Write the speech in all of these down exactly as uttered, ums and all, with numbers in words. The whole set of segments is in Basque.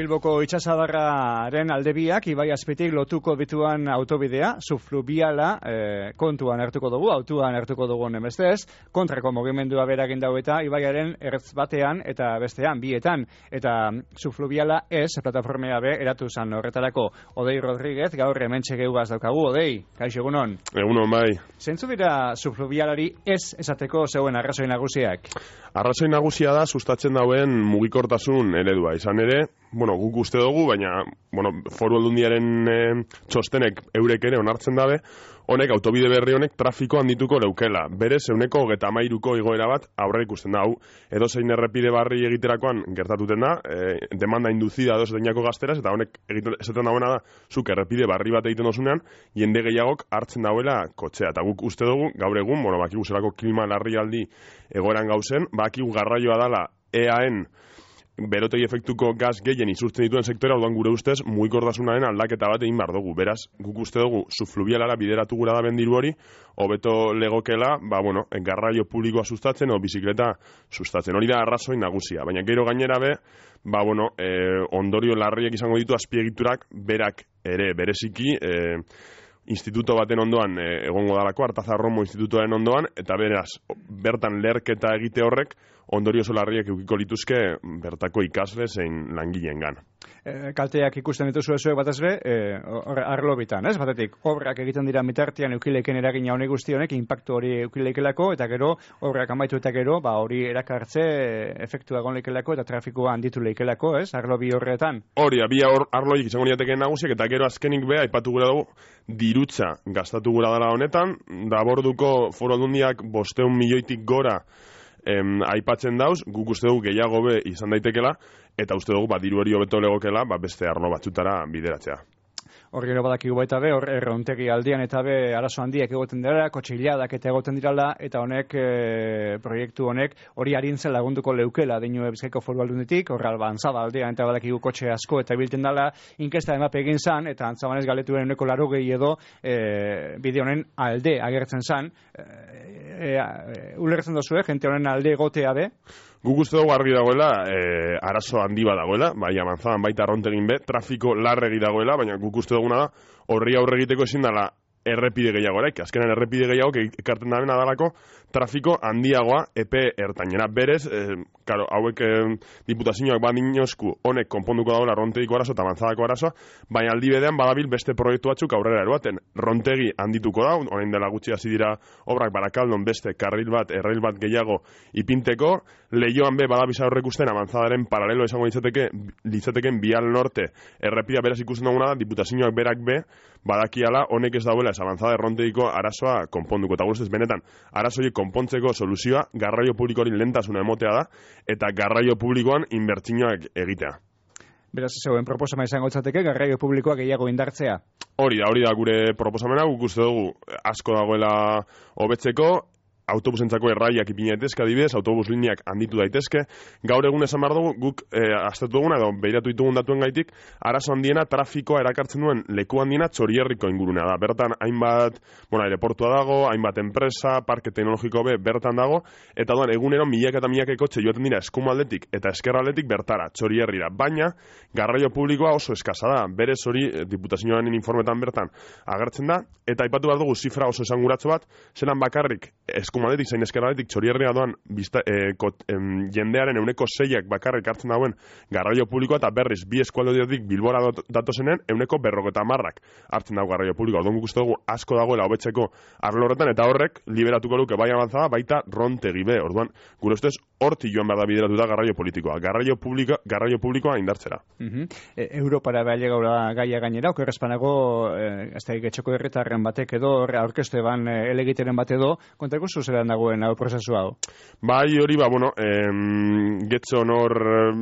Bilboko itsasadarraren aldebiak ibai azpitik lotuko bituan autobidea, subfluviala, eh, kontuan hartuko dugu, autuan hartuko dugu nemestez, kontrako mugimendua beragin dau eta ibaiaren ertz batean eta bestean, bietan, eta subfluviala ez, plataformea be, eratu zan horretarako. Odei Rodríguez, gaur hemen txegeugaz daukagu, Odei, kaixo egunon. Egunon, bai. Zentzu dira subfluvialari ez esateko zeuen arrazoi nagusiak? Arrazoi nagusia da sustatzen dauen mugikortasun eredua. Izan ere, bueno, guk uste dugu, baina bueno, Foru Aldundiaren e, txostenek eurek ere onartzen dabe, honek autobide berri honek trafiko handituko leukela. Berez, euneko hogeta hamairuko igoera bat aurre ikusten da hau. Edo zein errepide barri egiterakoan gertatuten da, e, demanda induzida edo zeinako gazteraz, eta honek egiten esaten dagoena da, zuk errepide barri bat egiten dozunean, jende gehiagok hartzen dauela kotxea. Eta guk uste dugu, gaur egun, bueno, bakigu zelako klima larrialdi egoeran gauzen, bakigu garraioa dala E A N berotegi efektuko gaz gehien izurtzen dituen sektora, orduan gure ustez mugikortasunaren aldaketa bat egin behar dugu. Beraz, guk uste dugu subfluvialara bideratu gura da bendiru hori, hobeto legokela, ba, bueno, garraio publikoa sustatzen o bizikleta sustatzen. Hori da arrazoi nagusia, baina gero gainera be, ba, bueno, e, ondorio larriak izango ditu azpiegiturak berak ere bereziki, e, instituto baten ondoan e, egongo dalako, Artazarromo institutoaren ondoan, eta beraz, bertan lerketa egite horrek, ondorio solarriak eukiko lituzke bertako ikasle zein langileengan. E, kalteak ikusten dituzu ezuek batez be, e, arlo bitan, ez? Batetik, obrak egiten dira mitartean eukileken eragina honek guzti honek, impactu hori eukilekelako, eta gero, obrak amaitu eta gero, ba, hori erakartze efektua egon lekelako, eta trafikoa handitu lekelako, ez? Arlo bi horretan. Hori, bi arloik izango niatekeen nagusiak, eta gero azkenik be, aipatu gura dugu, dirutza gastatu gura dela honetan, da borduko Foru Aldundiak bosteun milioitik gora Em, aipatzen dauz, guk uste dugu gehiago be izan daitekela, eta uste dugu ba, diru hori hobeto legokela ba, beste arlo batzutara bideratzea. Hor gero badakigu baita be, hor errontegi aldian eta be arazo handiak egoten dira, kotxiladak eta egoten dirala, eta honek, e, proiektu honek, hori arintzen lagunduko leukela, deinu Bizkaiko Foru Aldunditik, hor albantzada aldean eta badakigu kotxe asko eta bilten dala, inkesta emape egin zan, eta antzabanez galetuen uneko laro gehi edo e, bide honen alde agertzen zan, e, e, e, ulertzen dozue, jente honen alde egotea be? Guk uste dugu argi dagoela, e, arazo handi bat dagoela, bai amantzadan baita arrontegin be, trafiko larregi dagoela, baina guk uste duguna da, horri aurre egiteko ezin dela errepide gehiagoraik. Azkenan errepide gehiago ekarten dabena dalako trafiko handiagoa epe ertainera. Berez, e, karo, hauek e, diputazioak badinozku honek konponduko dagoela rontegiko arazo eta amantzadako arazoa, baina aldi bedean badabil beste proiektu batzuk aurrera eroaten. Rontegi handituko da, orain dela gutxi hasi dira obrak Barakaldon beste karril bat, errail bat gehiago ipinteko, Leioan be badabisa horrek usten amantzadaren paralelo esango litzateke, litzateken bial norte errepida beraz ikusten duguna da, diputazioak berak be, badakiala honek ez dauela ez amantzada errontegiko arazoa konponduko. Eta guztez benetan, arazoiek konpontzeko soluzioa garraio publikoari lehentasuna emotea da, eta garraio publikoan inbertsioak egitea. Beraz, zeuen proposamena izango litzateke garraio publikoa gehiago indartzea. Hori da, hori da gure proposamena, guk uste dugu asko dagoela hobetzeko, autobusentzako erraiak ipina daitezke adibidez, autobus lineak handitu daitezke. Gaur egun esan behar dugu, guk eh, aztertu duguna edo behiratu ditugun datuen gaitik, arazo handiena trafikoa erakartzen duen leku handiena Txorierriko ingurunea da. Bertan hainbat, bueno, aireportua dago, hainbat enpresa, parke teknologiko be bertan dago, eta duan egunero milaka eta milaka kotxe joaten dira eskumaldetik eta eskerraldetik bertara, Txorierrira. Baina, garraio publikoa oso eskasa da. Berez hori, diputazioaren informetan bertan agertzen da, eta aipatu behar dugu zifra oso esanguratxo bat, zelan bakarrik eskumaldetik zein eskerraldetik Txorierria doan bizta, e, kot, em, jendearen euneko seiak bakarrik hartzen dauen garraio publikoa, eta berriz bi eskualdetik Bilbora datozenen euneko berrogeta marrak hartzen dago garraio publikoa. Odon guk uste dugu asko dagoela hobetzeko arlo horretan, eta horrek liberatuko luke bai avanzada baita rontegi be. Orduan, gure ustez horti joan behar da bideratuta garraio politikoa. Garraio publiko, garraio publikoa indartzera. Uh-huh. e, Europara behar gaura gaia gainera, okerrezpanago e, ez da getxoko herritarren batek edo aurkeztu eban e, elegiteren bat edo, kontako zuzeran dagoen hau prozesu hau? Bai, hori, ba, bueno, em, getxo nor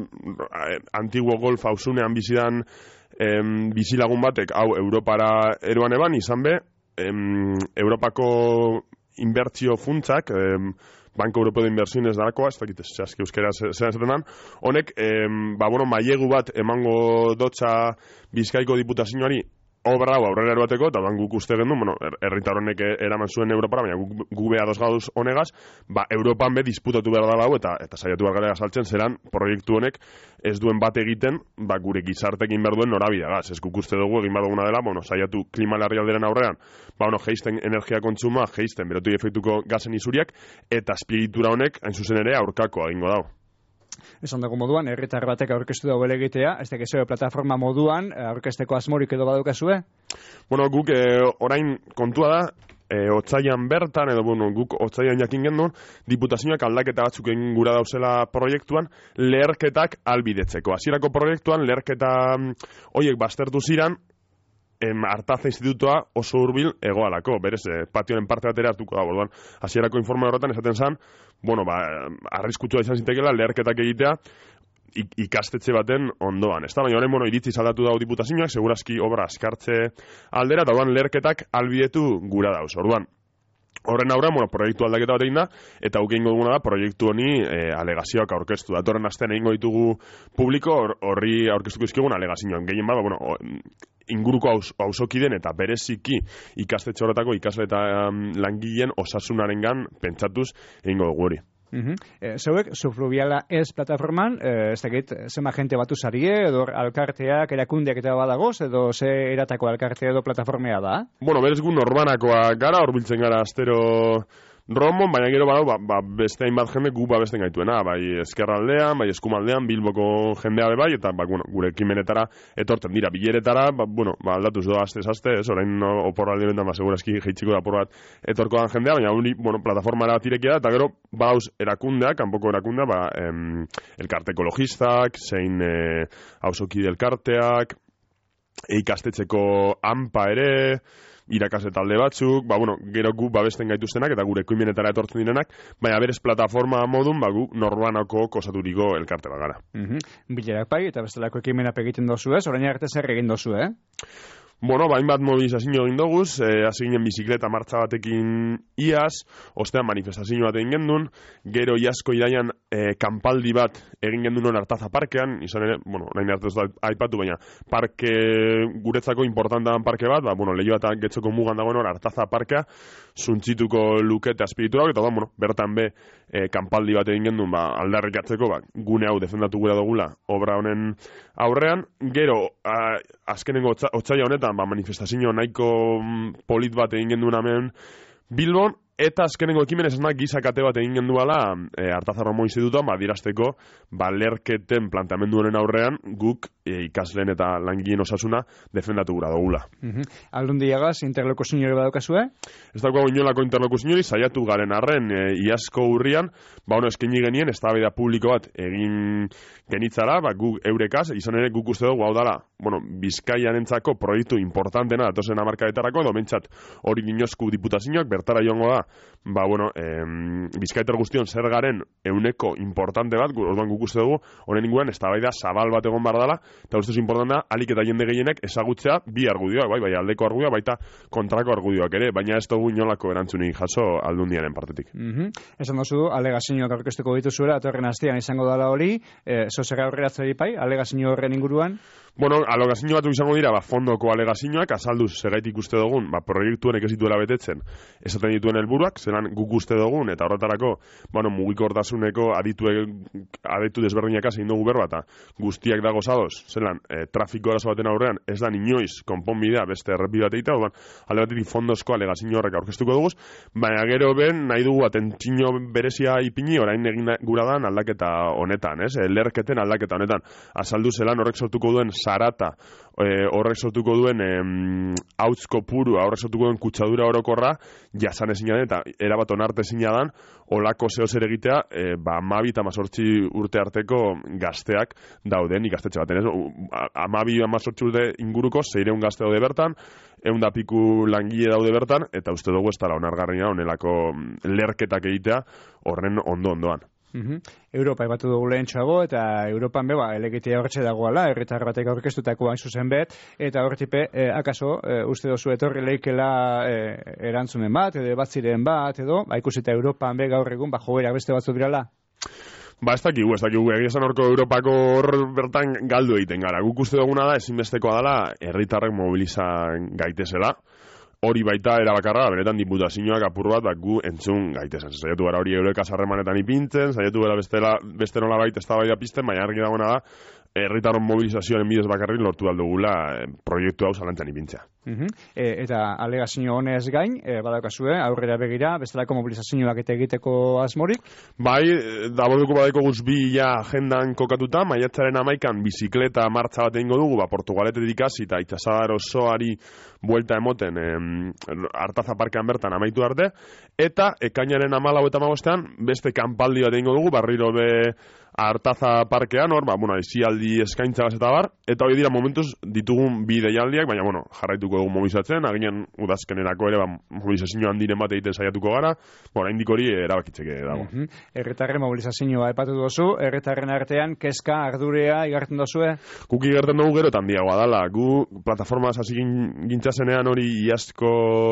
eh, antiguo golf hausunean bizidan em, bizilagun batek, hau Europara eroan eban, izan be, em, Europako inbertsio funtzak, em, Banco Europeo de Inversiones darakoa, ez dakit esaski euskera zelan zaten honek, em, ba, bueno, mailegu bat emango dotza Bizkaiko diputazioari obra hau aurrera eroateko, eta guk uste gendu, bueno, herritar honek eraman zuen Europara, baina guk, gu be ados gauz honegaz, ba, Europan be disputatu behar dala hau, eta, eta saiatu behar gara saltzen, zeran proiektu honek ez duen bat egiten, ba, gure gizartekin behar duen norabidagaz. Ez guk uste dugu egin behar duguna dela, bueno, saiatu klima larrialderen aurrean, ba, bueno, geisten energia kontsuma, geisten berotoi efektuko gazen izuriak, eta azpiegitura honek, hain zuzen ere, aurkakoa egingo dago. Esan dago moduan, herritar batek aurkeztu dago egitea, ez da gezeo plataforma moduan, aurkezteko asmorik edo badukazue? Bueno, guk eh, orain kontua da, eh, otsaian bertan, edo bueno, guk otsaian jakin gendun, diputazioak aldaketa batzuk egin gura dauzela proiektuan, leherketak albidetzeko. Hasierako proiektuan, leherketa hoiek baztertu ziran, em, Artaza Institutoa oso hurbil egoalako, berez, eh, patioen parte batera hartuko da, borduan, hasierako informe horretan esaten zan, bueno, ba, arriskutsua izan zitekeela leherketak egitea ikastetxe baten ondoan. Ez da, baina horren, bueno, iritzi saldatu dago diputazioak, segurazki obra askartze aldera, eta orduan leherketak albietu gura dauz. Orduan, horren aurrean, bueno, proiektu aldaketa bat egin da, eta guk egingo duguna da, proiektu honi e, alegazioak aurkeztu. Datorren astean egingo ditugu publiko, horri aurkeztuko izkigun alegazioan. Gehien bada, bueno, inguruko auzokiden eta bereziki ikastetxe horretako ikasle eta um, langileen osasunarengan pentsatuz egingo dugu hori. Uh-huh. eh, zeuek, Subfluviala ez plataforman, eh, ez dakit, zema jente batu zarie, edo alkarteak, erakundeak eta badagoz, edo ze eratako alkartea edo plataformea da? Bueno, berez gu norbanakoa gara, horbiltzen gara astero Romon, baina gero badau, ba, ba, beste hainbat jende gu ba beste gaituena, bai Ezkerraldean, bai Eskumaldean, Bilboko jendea bai, eta ba, bueno, gure ekimenetara etortzen dira, bileretara, ba, bueno, ba, aldatuz doa aste-aste, ez, orain no, oporraldi bentan, ba, segurazki jeitxiko da porrat etorko dan jendea, baina hori, bueno, plataformara tirekia da, eta gero, badauz erakundeak, kanpoko erakundea, ba, em, elkarte ekologistak, zein eh, auzokide elkarteak, ikastetxeko AMPA ere, irakasle talde batzuk, ba, bueno, gero gu babesten gaituztenak eta gure ekimenetara etortzen direnak, baina berez plataforma modun, ba, gu norbanako kosaturiko elkarte bat gara. Uh-huh. Bilerak bai, eta bestelako ekimenak egiten dozu ez, orain arte zer egin dozu, eh? Bueno, bain bat mobilizazio egin doguz, eh, hasi ginen bizikleta martxa batekin iaz, ostean manifestazio bat egin gendun, gero iazko iraian eh, kanpaldi bat egin gendun Artaza parkean, izan ere, bueno, orain arte ez da aipatu, baina parke guretzako importantean parke bat, ba, bueno, Leioa eta Getxoko mugan dagoen hor Artaza parkea, suntzituko lukete azpirituak, eta da, bueno, bertan be, eh, kanpaldi bat egin gendun, ba, aldarrikatzeko, ba, gune hau defendatu gura dugula, obra honen aurrean, gero, a, azkenengo otsaila honetan, ba, manifestazio nahiko polit bat egin genduen hemen Bilbon, eta azkenengo ekimen esnak gizakate bat egin genduala e, Artaza Romo Institutoan, ba, dirasteko, ba, lerketen plantamendu honen aurrean, guk e, ikasleen eta langileen osasuna defendatu gura dugula. Uh-huh. Aldundiagaz, interlokuzioa badukazue? Ez dagoa inolako interlokuzioa, saiatu garen arren, e, iazko urrian, ba, ono, eskaini genien, eztabaida publiko bat egin genitzara, ba, guk eurekaz, izan ere guk uste dugu, hau dala, bueno, Bizkaianentzako proiektu importantena, datozen amarkadetarako, edo bentsat hori dinozku diputazioak, bertara joango da, ba, bueno, em, Bizkaitar guztion zer garen euneko importante bat, orduan guk uste dugu, honen inguruan eztabaida zabal bat egon bar dela, eta uste importante da, alik eta jende gehienek ezagutzea bi argudioak, bai, bai, aldeko argudioa, baita kontrako argudioak ere, baina ez dugu inolako erantzunik jaso Aldundiaren partetik. Mm-hmm. Esan dozu, alegazioak aurkeztuko dituzuela, atorren astean izango dela hori, e, zozera aurreratzeri pai, alegazio horren inguruan? Bueno, alegazio batzuk izango dira, ba, fondoko alegazioak, azalduz segaitik uste dugun, ba, proiektuenek ez dituela betetzen, esaten dituen helburuak, zelan guk uste dugun, eta horretarako, bueno, mugikortasuneko aditu, aditu desberdinak zein dugu berba, eta guztiak dago zadoz, zelan, e, trafiko arazo baten aurrean, ez da inoiz konponbidea beste errepi bat egitea, orduan, alde batetik fondozko alegazio horrek aurkeztuko duguz, baina gero ben, nahi dugu atentzio berezia ipini, orain egin gura dan aldaketa honetan, ez? Lerketen aldaketa honetan, azaldu zelan horrek sortuko duen zarata, e, horrek sortuko duen hautzko purua, horrek sortuko duen kutsadura orokorra, jasan ezin den, eta erabat onarte ezin dan, olako zeo zer egitea, e, ba, amabi eta amazortzi urte arteko gazteak dauden ikastetxe baten, ez? Amabi amazortzi urte inguruko, zeireun gazte daude bertan, egun da piku langile daude bertan, eta uste dugu ez tala onargarria onelako lerketak egitea horren ondo-ondoan. Uh-huh. Europa ebatu dugu lehen txago, eta Europan beba, elegitea horretxe dagoela, herritar batek aurkeztutako hain zuzen bet, eta horretipe, eh, akaso, eh, uste dozu etorri leikela eh, erantzunen bat, edo bat ziren bat, edo, ba, ikusita Europan be gaur egun, ba, joera beste batzu dirala? Ba, ez dakigu, ez dakigu, egia esan horko Europako hor bertan galdu egiten gara. Guk uste duguna da, ezinbestekoa dela, herritarrek mobilizan gaitezela. Hori baita erabakarra, benetan diputazioak apur bat, gu entzun gaitezen. Zaiatu gara hori eureka sarremanetan ipintzen, zaiatu gara bestela, beste nola baita ez da baita pizten, baina argi dagoena da, herritarron mobilizazioaren bidez bakarrik lortu aldugula eh, proiektu hau zalantzan ipintzea. Uh-huh. e, eta alegazio honez gain, e, badaukazue, aurrera begira, bestelako mobilizazioak eta egiteko asmorik? Bai, daborduko badaiko guz bi ja agendan kokatuta, maiatzaren amaikan bizikleta martza bat egingo dugu, ba, Portugaletetik hasi eta itxasadar osoari buelta emoten em, Artaza parkean bertan amaitu arte, eta ekainaren amalau eta amabostean beste kanpaldi bat egingo dugu, barriro be Artaza parkean, hor, ba, bueno, izialdi eskaintza eta bar, eta hori dira momentuz ditugun bi deialdiak, baina, bueno, jarraituko dugu mobilizatzen, aginan udazkenerako ere, ba, mobilizazio handiren bat egiten saiatuko gara, bueno, indik hori erabakitzeke dago. Uh-huh. Erretarren mobilizazioa epatu duzu, erretarren artean, kezka, ardurea, igartzen dozue? Guk igartzen dugu gero tandiagoa dala, gu plataforma hasi gintzazenean hori iazko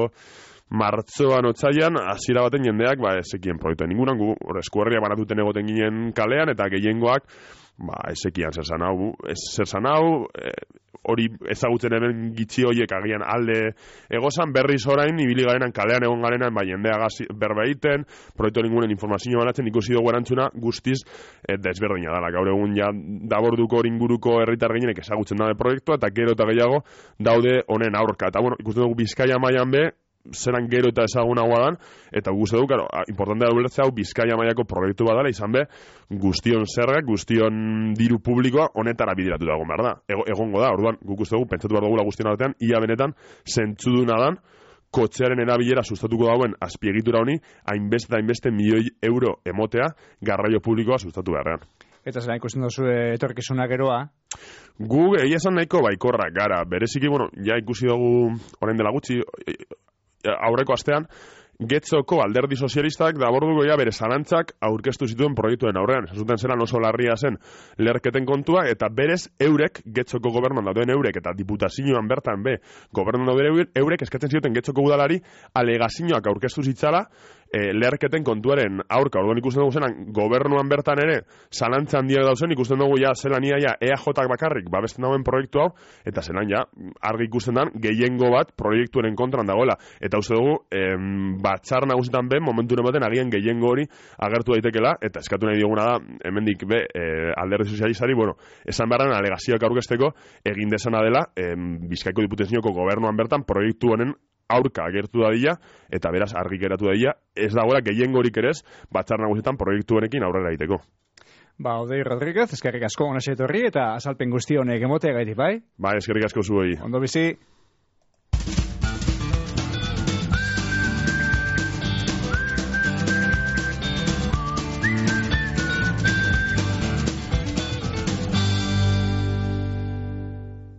martzoan otzaian, hasiera baten jendeak, ba, ezekien proiektu ningunan, gu, eskuerria banatuten egoten ginen kalean, eta gehiengoak, ba, ezekian zer zan hau, ez zer zan hau, e, hori ezagutzen hemen gitzi horiek agian alde egozan, berriz orain, ibili garenan kalean egon garenan, ba, jendea gazi, berba egiten, proiektu ningunen informazio banatzen, ikusi dugu erantzuna guztiz e, desberdina dela. Gaur egun ja daborduko hori inguruko herritar gehienek ezagutzen dabe proiektua, eta gero eta gehiago daude honen aurka. Eta bueno, ikusten dugu Bizkaia mailan be, zelan gero eta ezagunagoa dan, eta guzti dugu, claro, importantea da ulertzea hau Bizkaia mailako proiektu badala, izan be, guztion zergak, guztion diru publikoa honetara bideratu dago, behar da. Ego, egongo da, orduan, guk uste dugu, pentsatu behar dugula guztion artean, ia benetan, zentzuduna dan, kotxearen erabilera sustatuko dauen azpiegitura honi, hainbeste eta hainbeste milioi euro emotea, garraio publikoa sustatu beharrean. Eta zera ikusten duzu etorkizuna geroa? Gu, egia esan nahiko baikorrak gara, bereziki, bueno, ja ikusi dugu orain dela gutxi, aurreko astean, Getzoko alderdi sozialistak daborduko ja bere zalantzak aurkeztu zituen proiektuen aurrean. Ez zuten zelan oso larria zen lerketen kontua, eta berez eurek, Getzoko gobernuan dauden eurek, eta diputazioan bertan be, gobernuan dauden eurek eskatzen zioten Getzoko udalari alegazioak aurkeztu zitzala, e, lerketen kontuaren aurka. Orduan ikusten dugu zelan, gobernuan bertan ere, zalantza handiak dauzen, ikusten dugu ja, zelan ia, ja, E A J bakarrik, babesten dauen proiektu hau, eta zelan ja, argi ikusten dan, gehiengo bat proiektuaren kontran dagoela. Eta uste dugu, em, batzar nagusitan ben, momentu ematen agian gehiengo hori agertu daitekela, eta eskatu nahi dioguna da, hemendik be, e, alderdi sozialistari, bueno, esan beharren alegazioak aurkezteko, egin desana dela, em, Bizkaiko diputazioko gobernuan bertan, proiektu honen aurka agertu dadila, eta beraz argi geratu dadila, ez dagoela gehiengorik ere ez, batzar nagusitan proiektu honekin aurrera egiteko. Ba, Odei Rodríguez, eskerrik asko ona etorri eta azalpen guzti honek emotea gaitik, bai? Bai, eskerrik asko zuei. Ondo bizi.